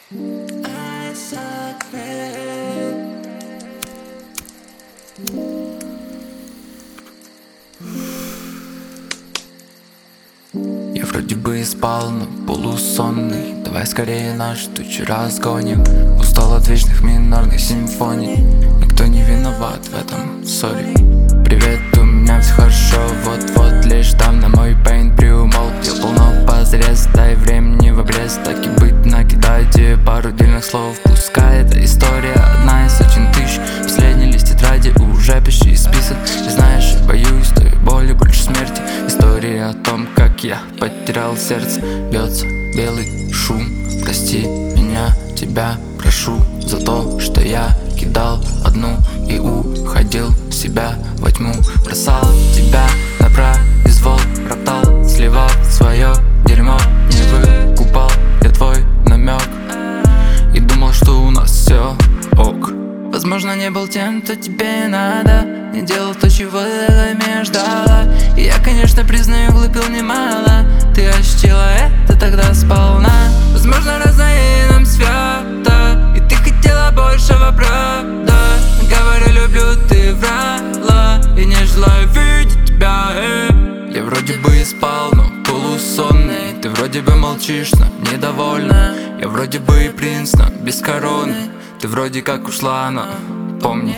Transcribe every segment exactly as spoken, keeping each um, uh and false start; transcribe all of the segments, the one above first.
Я вроде бы и спал, но полусонный. Давай скорее наши тучи разгоним. Устал от вечных минорных симфоний. Никто не виноват в этом, сори. Привет, у меня все хорошо, вот-вот лишь там на мой пейн приумолк. Я полно позрез, дай времени в обрез. Так и быть, накидайте пару дельных слов. Пускай эта история одна из сотен тысяч. Последний лист тетради уже почти списан. И знаешь, боюсь той боли больше смерти. История о том, как я потерял сердце. Бьется белый шум. Прости меня, тебя прошу за то, что я кидал одну и уходил в себя во тьму. Бросал тебя на произвол, роптал, сливал свое дерьмо. Не выкупал я твой намек и думал, что у нас все ок. Возможно, не был тем, кто тебе надо, не делал то, чего ты от меня ждала. И я, конечно, признаю, глупил немало. Ты ощутила это тогда сполна. Возможно, разное нам свято, и ты хотела большего, правда. Говорю, люблю, ты врала, и не желаю видеть тебя, э. Я вроде бы и спал, но полусонный. Ты вроде бы молчишь, но недовольна. Я вроде бы и принц, но без короны. Ты вроде как ушла, но помни.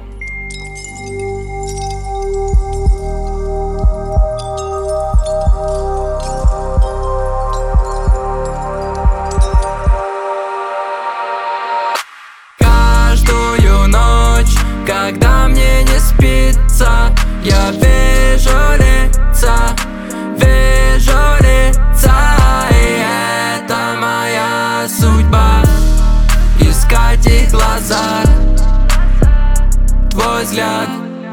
Каждую ночь, когда мне не спится, я вижу лица, вижу лица, и это моя судьба. Искать их глаза, твой взгляд.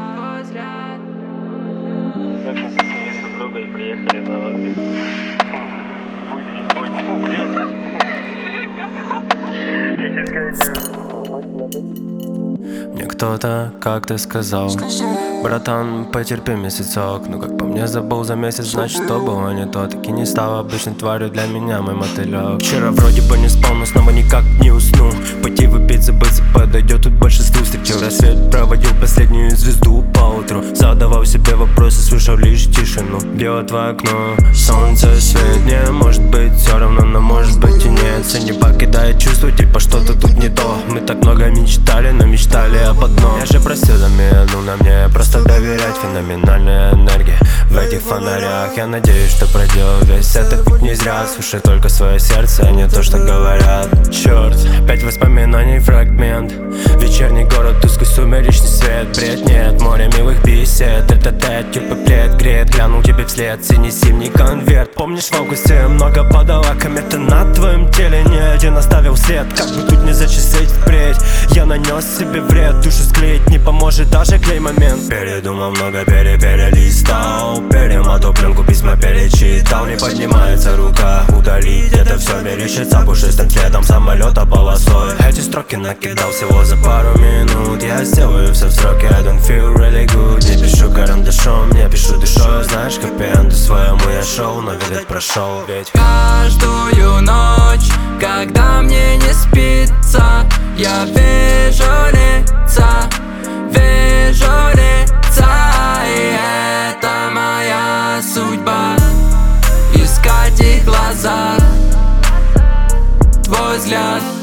Мне кто-то как-то сказал: братан, потерпи месяцок. Ну как по мне, забыл за месяц, значит что было не то. Таки не стал обычной тварью для меня мой мотылек. Вчера вроде бы не спал, но снова никак не усну. Пойти выпить, забыться подойдет тут большинству. Встречал рассвет, проводил последнюю звезду поутру. Задавал себе вопросы, слышал лишь тишину. Бьет в окно солнце, свет. Мне может быть все равно, но может быть и нет. Все не покидает чувство, типа что-то тут не то. Мы так много мечтали, но мечтали об одном. Я же просил замену на мне, просто доверять. Феноменальная энергия в этих фонарях. Я надеюсь, что проделал весь этот путь не зря. Слушай только свое сердце, а не то, что говорят. Черт, опять воспоминаний фрагмент. Вечерний город, тусклый сумеречный свет. Бред, нет, море милых бесед. Это типа плед греет, глянул тебе вслед. Синий зимний конверт. Помнишь, в августе много падала комета на твоем теле. Ни один оставил след, как бы тут не зачислить впредь. Я нанес себе вред, душу склеить не поможет даже клей-момент. Передумал много, пере-перелистал, перемотал пленку, письма перечитал. Не поднимается рука удалить это все, мерещится пушистым следом самолета полосой. Эти строки накидал всего за пару минут. Я сделаю все в сроке, I don't feel really good. Не пишу карандашом, не пишу душой. Знаешь, как пенду своему я шел, но видать прошел. Ведь каждую ночь, когда мне не спится, я вижу лица, вижу лица, и это моя судьба. Искать их глаза, твой взгляд.